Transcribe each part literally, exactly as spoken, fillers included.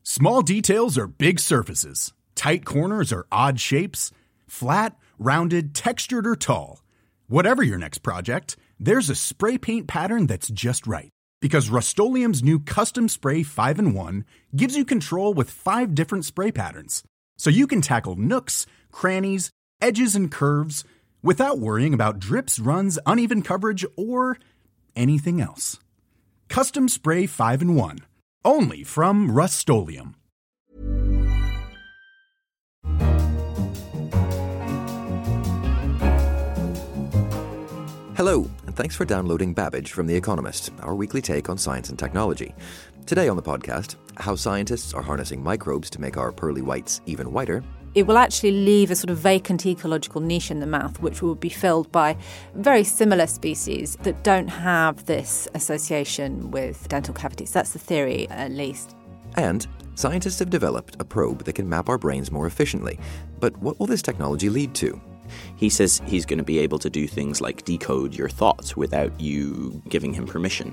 Small details are big surfaces. Tight corners are odd shapes. Flat, rounded, textured, or tall. Whatever your next project, there's a spray paint pattern that's just right. Because Rust-Oleum's new Custom Spray five in one gives you control with five different spray patterns. So you can tackle nooks, crannies, edges, and curves without worrying about drips, runs, uneven coverage, or anything else. Custom Spray five in one. Only from Rust-Oleum. Hello, and thanks for downloading Babbage from The Economist, our weekly take on science and technology. Today on the podcast, how scientists are harnessing microbes to make our pearly whites even whiter. It will actually leave a sort of vacant ecological niche in the mouth, which will be filled by very similar species that don't have this association with dental cavities. That's the theory, at least. And scientists have developed a probe that can map our brains more efficiently. But what will this technology lead to? He says he's going to be able to do things like decode your thoughts without you giving him permission.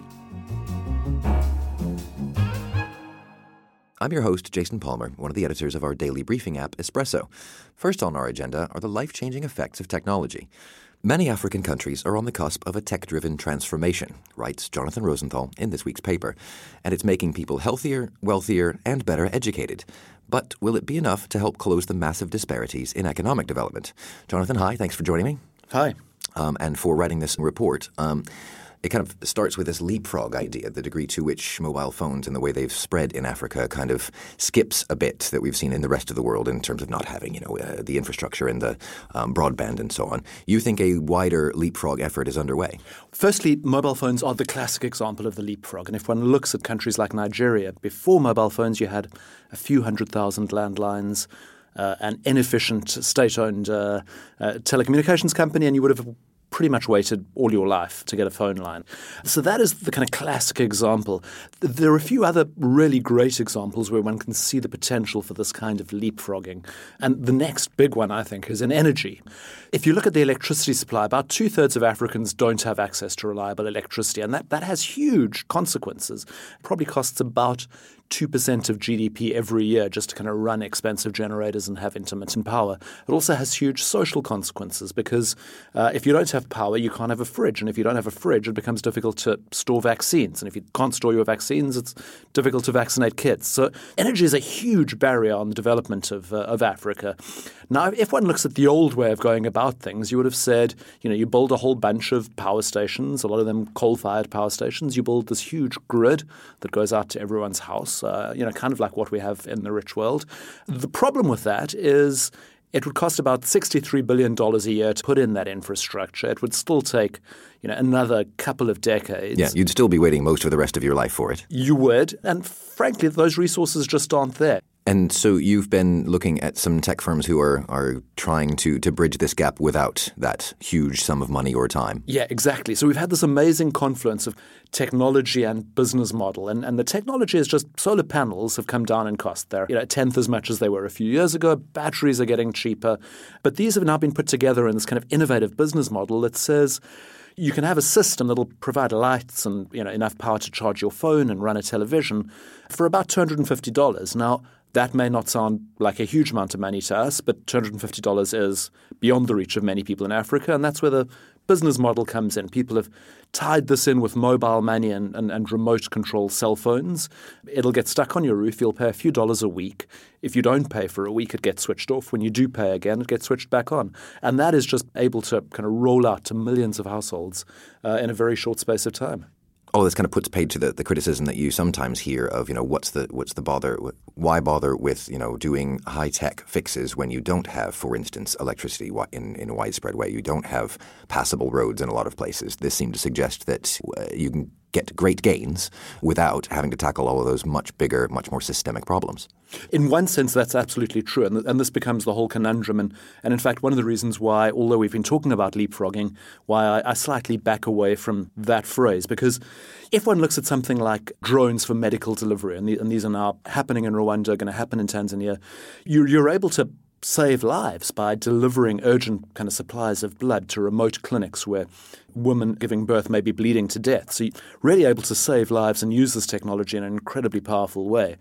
I'm your host, Jason Palmer, one of the editors of our daily briefing app, Espresso. First on our agenda are the life-changing effects of technology. Many African countries are on the cusp of a tech-driven transformation, writes Jonathan Rosenthal in this week's paper, and it's making people healthier, wealthier, and better educated. But will it be enough to help close the massive disparities in economic development? Jonathan, hi, thanks for joining me. Hi. Um, and for writing this report. Um, It kind of starts with this leapfrog idea, the degree to which mobile phones and the way they've spread in Africa kind of skips a bit that we've seen in the rest of the world in terms of not having, you know, uh, the infrastructure and the um, broadband and so on. You think a wider leapfrog effort is underway? Firstly, mobile phones are the classic example of the leapfrog. And if one looks at countries like Nigeria, before mobile phones you had a few hundred thousand landlines, uh, an inefficient state-owned uh, uh, telecommunications company, and you would have pretty much waited all your life to get a phone line. So that is the kind of classic example. There are a few other really great examples where one can see the potential for this kind of leapfrogging. And the next big one, I think, is in energy. If you look at the electricity supply, about two-thirds of Africans don't have access to reliable electricity, and that, that has huge consequences. It probably costs about two percent of G D P every year just to kind of run expensive generators and have intermittent power. It also has huge social consequences because uh, if you don't have power, you can't have a fridge. And if you don't have a fridge, it becomes difficult to store vaccines. And if you can't store your vaccines, it's difficult to vaccinate kids. So energy is a huge barrier on the development of, uh, of Africa. Now, if one looks at the old way of going about things, you would have said, you know, you build a whole bunch of power stations, a lot of them coal-fired power stations. You build this huge grid that goes out to everyone's house. Uh, you know, kind of like what we have in the rich world. The problem with that is it would cost about sixty-three billion dollars a year to put in that infrastructure. It would still take, you know, another couple of decades. Yeah, you'd still be waiting most of the rest of your life for it. You would. And frankly, those resources just aren't there. And so you've been looking at some tech firms who are, are trying to, to bridge this gap without that huge sum of money or time. Yeah, exactly. So we've had this amazing confluence of technology and business model. And, and the technology is just solar panels have come down in cost. They're, you know, a tenth as much as they were a few years ago. Batteries are getting cheaper. But these have now been put together in this kind of innovative business model that says you can have a system that'll provide lights and, you know, enough power to charge your phone and run a television for about two hundred fifty dollars. Now, that may not sound like a huge amount of money to us, but two hundred fifty dollars is beyond the reach of many people in Africa, and that's where the business model comes in. People have tied this in with mobile money and, and, and remote control cell phones. It'll get stuck on your roof. You'll pay a few dollars a week. If you don't pay for a week, it gets switched off. When you do pay again, it gets switched back on. And that is just able to kind of roll out to millions of households uh, in a very short space of time. Oh, this kind of puts paid to the, the criticism that you sometimes hear of, you know, what's the what's the bother? Why bother with, you know, doing high-tech fixes when you don't have, for instance, electricity in, in a widespread way? You don't have passable roads in a lot of places. This seemed to suggest that uh, you can get great gains without having to tackle all of those much bigger, much more systemic problems. In one sense, that's absolutely true. And, and this becomes the whole conundrum. And, and in fact, one of the reasons why, although we've been talking about leapfrogging, why I, I slightly back away from that phrase. Because if one looks at something like drones for medical delivery, and, the, and these are now happening in Rwanda, going to happen in Tanzania, you, you're able to save lives by delivering urgent kind of supplies of blood to remote clinics where women giving birth may be bleeding to death. So you're really able to save lives and use this technology in an incredibly powerful way.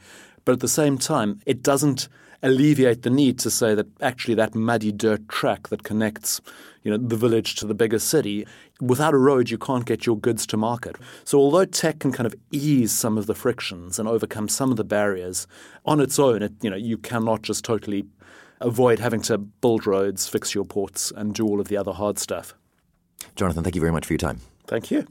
But at the same time, it doesn't alleviate the need to say that actually that muddy dirt track that connects, you know, the village to the bigger city, without a road you can't get your goods to market. So although tech can kind of ease some of the frictions and overcome some of the barriers, on its own, it, you know, you cannot just totally avoid having to build roads, fix your ports, and do all of the other hard stuff. Jonathan, thank you very much for your time. Thank you.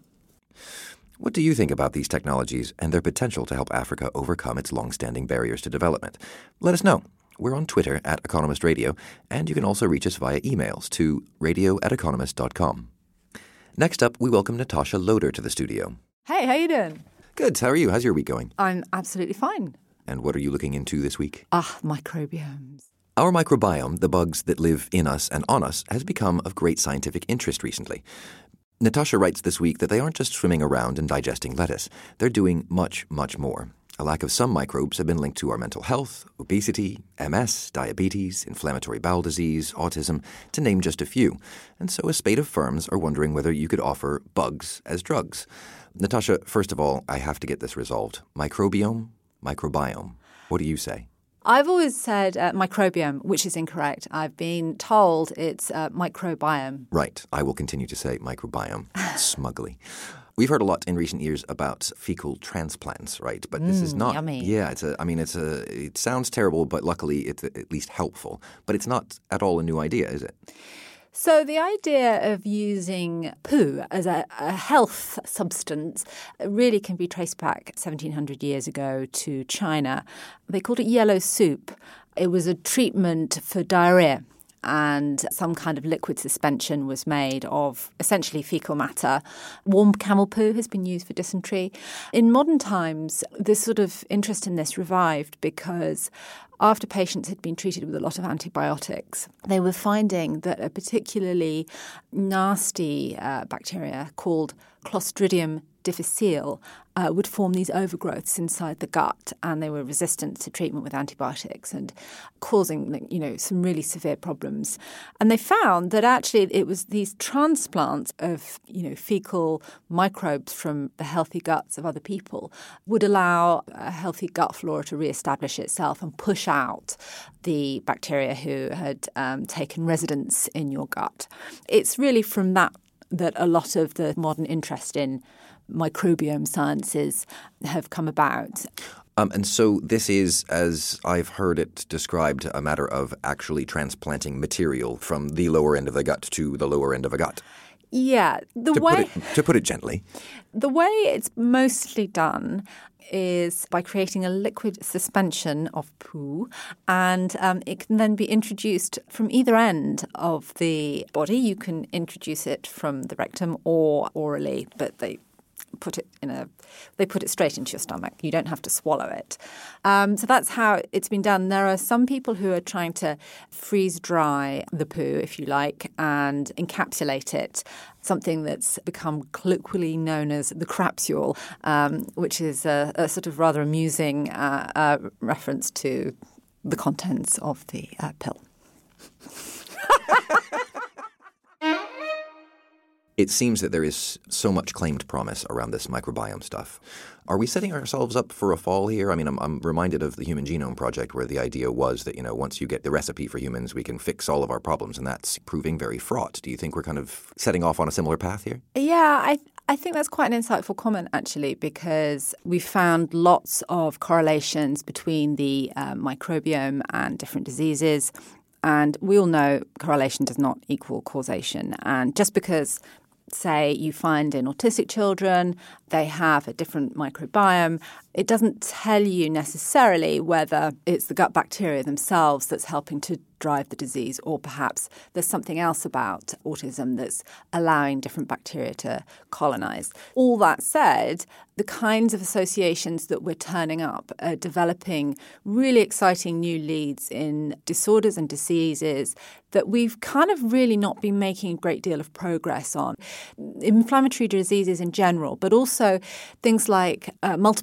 What do you think about these technologies and their potential to help Africa overcome its long-standing barriers to development? Let us know. We're on Twitter at Economist Radio, and you can also reach us via emails to radio at economist dot com. Next up, we welcome Natasha Loder to the studio. Hey, how you doing? Good. How are you? How's your week going? I'm absolutely fine. And what are you looking into this week? Ah, microbiomes. Our microbiome, the bugs that live in us and on us, has become of great scientific interest recently. Natasha writes this week that they aren't just swimming around and digesting lettuce. They're doing much, much more. A lack of some microbes have been linked to our mental health, obesity, M S, diabetes, inflammatory bowel disease, autism, to name just a few. And so a spate of firms are wondering whether you could offer bugs as drugs. Natasha, first of all, I have to get this resolved. Microbiome, microbiome. What do you say? I've always said uh, microbiome, which is incorrect. I've been told it's uh, microbiome. Right. I will continue to say microbiome, smugly. We've heard a lot in recent years about fecal transplants, right? But this Mm, is not. yummy. Yeah, it's a. I mean, it's a. It sounds terrible, but luckily it's at least helpful. But it's not at all a new idea, is it? So the idea of using poo as a, a health substance really can be traced back seventeen hundred years ago to China. They called it yellow soup. It was a treatment for diarrhea, and some kind of liquid suspension was made of essentially fecal matter. Warm camel poo has been used for dysentery. In modern times, this sort of interest in this revived because after patients had been treated with a lot of antibiotics, they were finding that a particularly nasty uh, bacteria called Clostridium difficile uh, would form these overgrowths inside the gut, and they were resistant to treatment with antibiotics and causing, you know, some really severe problems. And they found that actually it was these transplants of, you know, fecal microbes from the healthy guts of other people would allow a healthy gut flora to reestablish itself and push out the bacteria who had um, taken residence in your gut. It's really from that that a lot of the modern interest in microbiome sciences have come about. Um, and so this is, as I've heard it described, a matter of actually transplanting material from the lower end of the gut to the lower end of a gut. Yeah, the to way put it, to put it gently. The way it's mostly done is by creating a liquid suspension of poo, and um, it can then be introduced from either end of the body. You can introduce it from the rectum or orally, but they put it in a they put it straight into your stomach. You don't have to swallow it. Um, so that's how it's been done. There are some people who are trying to freeze dry the poo, if you like, and encapsulate it, something that's become colloquially known as the crapsule, um, which is a, a sort of rather amusing uh, uh, reference to the contents of the uh, pill. It seems that there is so much claimed promise around this microbiome stuff. Are we setting ourselves up for a fall here? I mean, I'm, I'm reminded of the Human Genome Project, where the idea was that, you know, once you get the recipe for humans, we can fix all of our problems, and that's proving very fraught. Do you think we're kind of setting off on a similar path here? Yeah, I I think that's quite an insightful comment, actually, because we found lots of correlations between the uh, microbiome and different diseases. And we all know correlation does not equal causation. And just because, say, you find in autistic children they have a different microbiome, it doesn't tell you necessarily whether it's the gut bacteria themselves that's helping to drive the disease, or perhaps there's something else about autism that's allowing different bacteria to colonize. All that said, the kinds of associations that we're turning up are developing really exciting new leads in disorders and diseases that we've kind of really not been making a great deal of progress on. Inflammatory diseases in general, but also things like uh, multiple sclerosis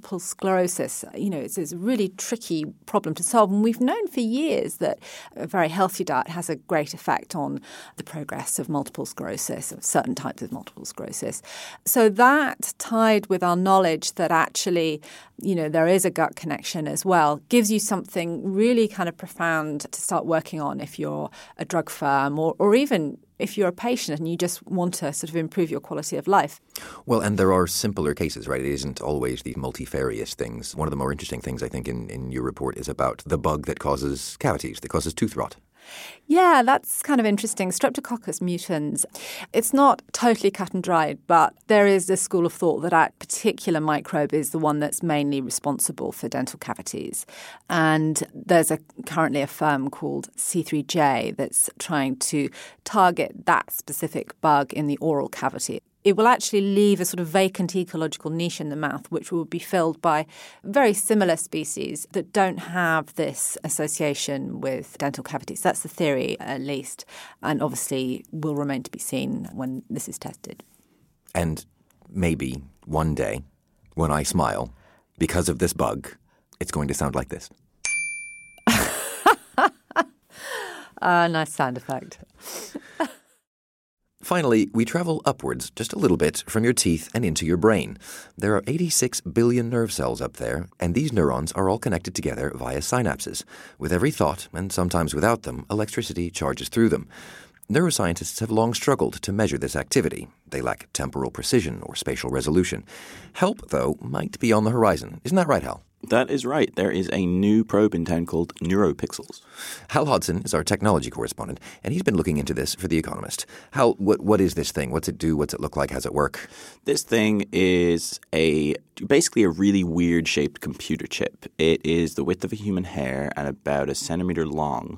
sclerosis, you know, it's, it's a really tricky problem to solve. And we've known for years that a very healthy diet has a great effect on the progress of multiple sclerosis, of certain types of multiple sclerosis. So that, tied with our knowledge that actually, you know, there is a gut connection as well, gives you something really kind of profound to start working on if you're a drug firm or, or even if you're a patient and you just want to sort of improve your quality of life. Well, and there are simpler cases, right? It isn't always these multifarious things. One of the more interesting things, I think, in, in your report is about the bug that causes cavities, that causes tooth rot. Yeah, that's kind of interesting. Streptococcus mutans, it's not totally cut and dried, but there is a school of thought that that particular microbe is the one that's mainly responsible for dental cavities. And there's a currently a firm called C three J that's trying to target that specific bug in the oral cavity. It will actually leave a sort of vacant ecological niche in the mouth, which will be filled by very similar species that don't have this association with dental cavities. That's the theory, at least, and obviously will remain to be seen when this is tested. And maybe one day, when I smile, because of this bug, it's going to sound like this. uh, nice sound effect. Finally, we travel upwards just a little bit from your teeth and into your brain. There are eighty-six billion nerve cells up there, and these neurons are all connected together via synapses. With every thought, and sometimes without them, electricity charges through them. Neuroscientists have long struggled to measure this activity. They lack temporal precision or spatial resolution. Help, though, might be on the horizon. Isn't that right, Hal? That is right. There is a new probe in town called NeuroPixels. Hal Hodson is our technology correspondent, and he's been looking into this for The Economist. Hal, what, what is this thing? What's it do? What's it look like? How's it work? This thing is a basically a really weird-shaped computer chip. It is the width of a human hair and about a centimeter long.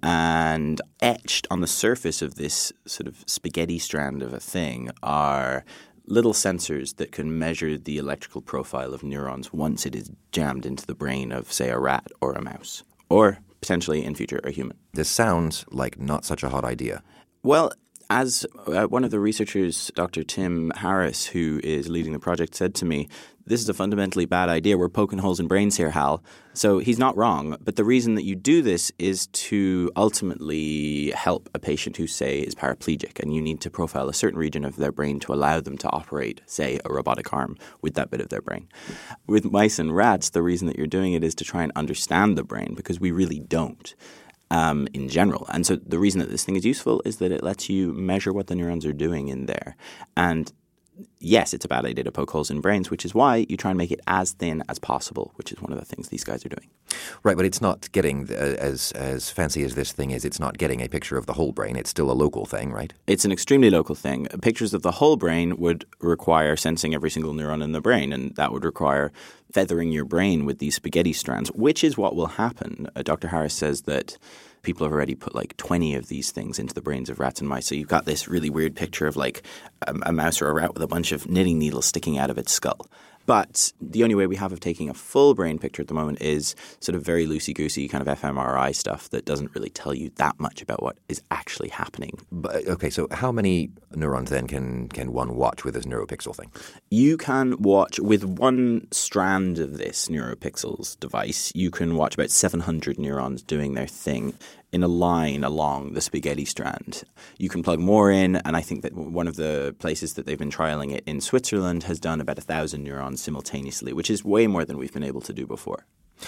And etched on the surface of this sort of spaghetti strand of a thing are little sensors that can measure the electrical profile of neurons once it is jammed into the brain of, say, a rat or a mouse, or potentially in future a human. This sounds like not such a hot idea. Well, as uh, one of the researchers, Doctor Tim Harris, who is leading the project, said to me, this is a fundamentally bad idea. We're poking holes in brains here, Hal. So he's not wrong. But the reason that you do this is to ultimately help a patient who, say, is paraplegic, and you need to profile a certain region of their brain to allow them to operate, say, a robotic arm with that bit of their brain. With mice and rats, the reason that you're doing it is to try and understand the brain, because we really don't. Um, in general. And so the reason that this thing is useful is that it lets you measure what the neurons are doing in there. And yes, it's a bad idea to poke holes in brains, which is why you try and make it as thin as possible, which is one of the things these guys are doing. Right, but it's not getting, uh, as as fancy as this thing is, it's not getting a picture of the whole brain. It's still a local thing, right? It's an extremely local thing. Pictures of the whole brain would require sensing every single neuron in the brain, and that would require feathering your brain with these spaghetti strands, which is what will happen. Uh, Doctor Harris says that people have already put like twenty of these things into the brains of rats and mice. So you've got this really weird picture of like a, a mouse or a rat with a bunch of knitting needles sticking out of its skull. But the only way we have of taking a full brain picture at the moment is sort of very loosey-goosey kind of fMRI stuff that doesn't really tell you that much about what is actually happening. But, okay, so how many neurons then can, can one watch with this NeuroPixel thing? You can watch, with one strand of this NeuroPixels device, you can watch about seven hundred neurons doing their thing in a line along the spaghetti strand. You can plug more in, and I think that one of the places that they've been trialing it in Switzerland has done about a thousand neurons simultaneously, which is way more than we've been able to do before.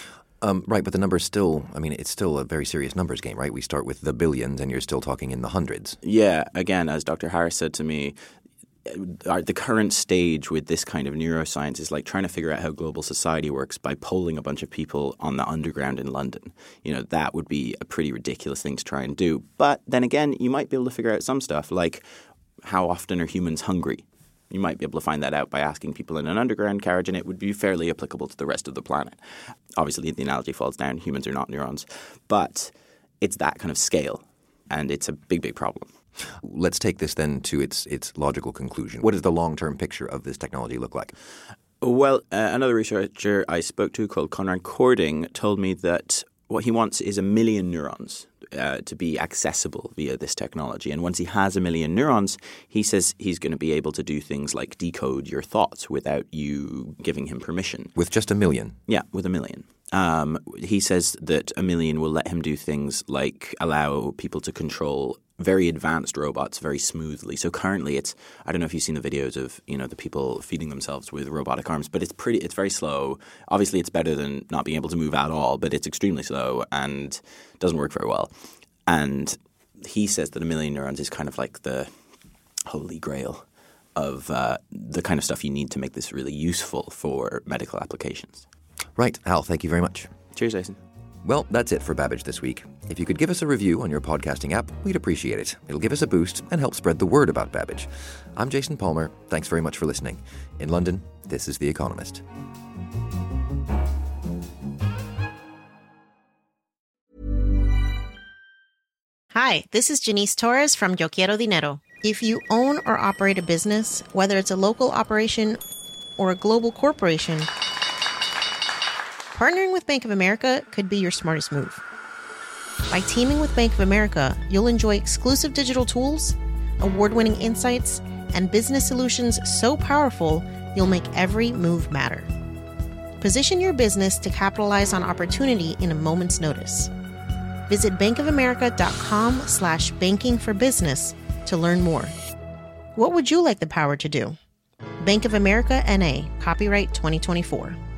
Um, right, but the number's still, I mean, it's still a very serious numbers game, right? We start with the billions, and you're still talking in the hundreds. Yeah, again, as Doctor Harris said to me, the current stage with this kind of neuroscience is like trying to figure out how global society works by polling a bunch of people on the underground in London. You know, that would be a pretty ridiculous thing to try and do. But then again, you might be able to figure out some stuff like how often are humans hungry? You might be able to find that out by asking people in an underground carriage, and it would be fairly applicable to the rest of the planet. Obviously, the analogy falls down. Humans are not neurons. But it's that kind of scale, and it's a big, big problem. Let's take this then to its its logical conclusion. What does the long-term picture of this technology look like? Well, uh, another researcher I spoke to called Conrad Cording told me that what he wants is a million neurons uh, to be accessible via this technology. And once he has a million neurons, he says he's going to be able to do things like decode your thoughts without you giving him permission. With just a million? Yeah, with a million. Um, he says that a million will let him do things like allow people to control very advanced robots very smoothly. So currently it's, I don't know if you've seen the videos of, you know, the people feeding themselves with robotic arms, but it's pretty, it's very slow. Obviously it's better than not being able to move at all, but it's extremely slow and doesn't work very well. And he says that a million neurons is kind of like the holy grail of uh, the kind of stuff you need to make this really useful for medical applications. Right. Hal, thank you very much. Cheers, Jason. Well, that's it for Babbage this week. If you could give us a review on your podcasting app, we'd appreciate it. It'll give us a boost and help spread the word about Babbage. I'm Jason Palmer. Thanks very much for listening. In London, this is The Economist. Hi, this is Janice Torres from Yo Quiero Dinero. If you own or operate a business, whether it's a local operation or a global corporation, partnering with Bank of America could be your smartest move. By teaming with Bank of America, you'll enjoy exclusive digital tools, award-winning insights, and business solutions so powerful, you'll make every move matter. Position your business to capitalize on opportunity in a moment's notice. Visit bankofamerica.com slash banking for business to learn more. What would you like the power to do? Bank of America, N A, copyright twenty twenty-four.